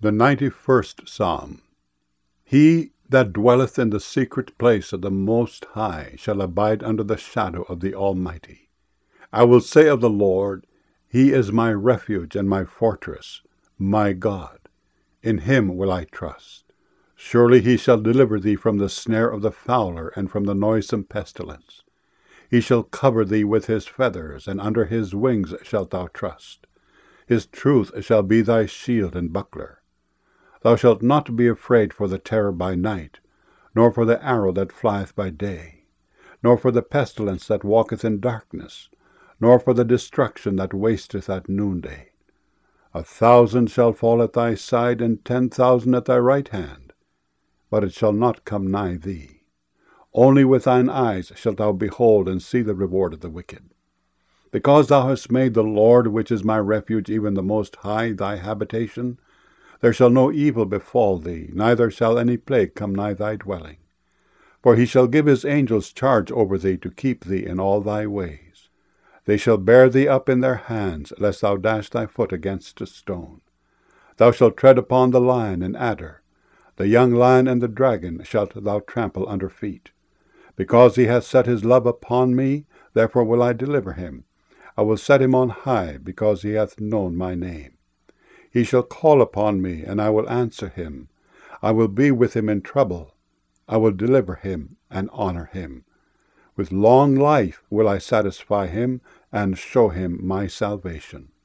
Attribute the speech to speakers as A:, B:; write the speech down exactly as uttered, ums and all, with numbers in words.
A: The ninety-first Psalm. He that dwelleth in the secret place of the Most High shall abide under the shadow of the Almighty. I will say of the Lord, He is my refuge and my fortress, my God. In him will I trust. Surely he shall deliver thee from the snare of the fowler and from the noisome pestilence. He shall cover thee with his feathers, and under his wings shalt thou trust. His truth shall be thy shield and buckler. Thou shalt not be afraid for the terror by night, nor for the arrow that flieth by day, nor for the pestilence that walketh in darkness, nor for the destruction that wasteth at noonday. A thousand shall fall at thy side, and ten thousand at thy right hand, but it shall not come nigh thee. Only with thine eyes shalt thou behold and see the reward of the wicked. Because thou hast made the Lord, which is my refuge, even the Most High, thy habitation, there shall no evil befall thee, neither shall any plague come nigh thy dwelling. For he shall give his angels charge over thee to keep thee in all thy ways. They shall bear thee up in their hands, lest thou dash thy foot against a stone. Thou shalt tread upon the lion and adder. The young lion and the dragon shalt thou trample under feet. Because he hath set his love upon me, therefore will I deliver him. I will set him on high, because he hath known my name. He shall call upon me, and I will answer him. I will be with him in trouble. I will deliver him and honor him. With long life will I satisfy him, and show him my salvation.